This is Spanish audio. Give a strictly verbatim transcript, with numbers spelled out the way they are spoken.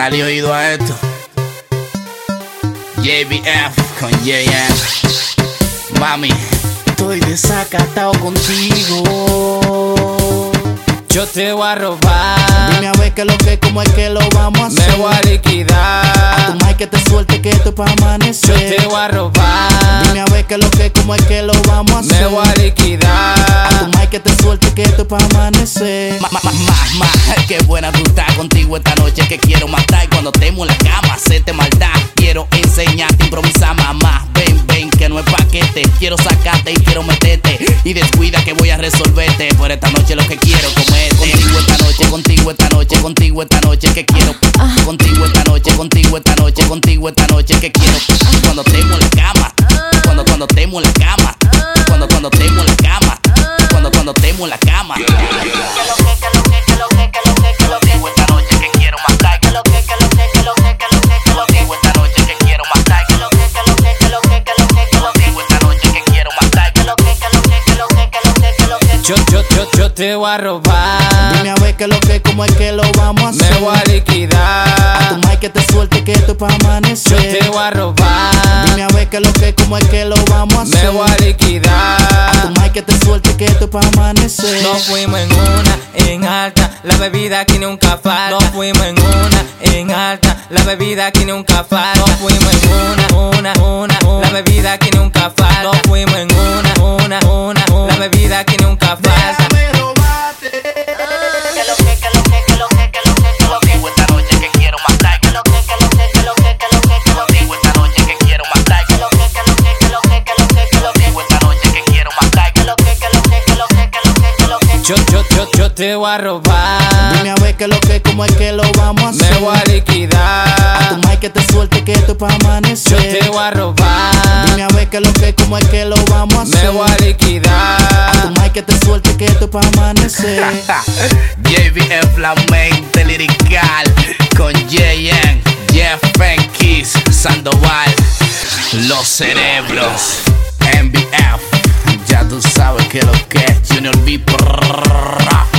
Dale oído a esto. J B F con J M. Mami, estoy desacatado contigo. Yo te voy a robar. Dime a ver qué es lo que, cómo es que lo vamos a hacer. Me voy a liquidar. A tu mic que te suelte que esto es pa' amanecer. Yo te voy a robar. Dime a ver qué es lo que, cómo es que lo vamos a hacer. Me voy a liquidar. A tu mic que te suelte que esto es pa' amanecer. Ma, ma, ma, ma, qué buena tú estás contigo esta noche que quiero matar. Cuando estemos en la cama, hacerte maldad. Quiero enseñarte a improvisar, mamá. Ven, ven, que no es paquete. Quiero sacarte y quiero meterte. Y descuida que voy a resolverte. Por esta noche lo que quiero comer. Contigo esta noche, contigo esta noche, contigo esta noche que quiero. Contigo esta noche, contigo esta noche, contigo esta noche que quiero. Cuando estemos en la cama, cuando cuando estemos en la cama, cuando cuando estemos en la cama, cuando cuando estemos en la cama. Contigo esta noche que quiero matar. Contigo esta noche que quiero matar. Contigo esta noche que quiero matar. Yo, yo, yo, yo te voy a robar. Dime a ver qué es lo que, cómo es que lo vamos a hacer. Me voy a liquidar. A tu mic que te suelte que esto es pa' amanecer. Yo te voy a robar. Dime a ver qué es lo que, cómo es que lo vamos a hacer. Me voy a liquidar. A tu mic que te suelte que esto es pa' amanecer. Nos fuimos en una, en alta. La bebida aquí nunca falta. Nos fuimos en una, en alta. La bebida aquí nunca falta. Nos fuimos en una, una, una, una. La bebida aquí nunca falta. Nos fuimos en una, una, una, una. La bebida aquí nunca falta. Déjame robarte. Que lo que, que lo que, que lo que, que lo que, que lo que. Esta noche que quiero matar. Que lo que, que lo que, que lo que, que lo que, que lo que. Esta noche que quiero matar. Que lo que, que lo que, que lo que, que lo que, que lo que. Esta noche que quiero matar. Que lo que, que lo que, que lo que, que lo que, que lo que. Yo, yo, yo, yo te voy a robar. Dime a ver qué es lo que, cómo es que lo vamos a hacer. Me voy a liquidar. A tu mic que te suelte que esto es pa' amanecer. Yo te voy a robar. Dime a ver qué es lo que, cómo es que lo vamos a hacer. Me voy a liquidar. A tu mic que te suelte que esto es pa' amanecer. J B F la mente lirical con J M, Jeff Kiss, Sandoval, Los Cerebros, M B F. Ya tú sabes que lo que es Junior B.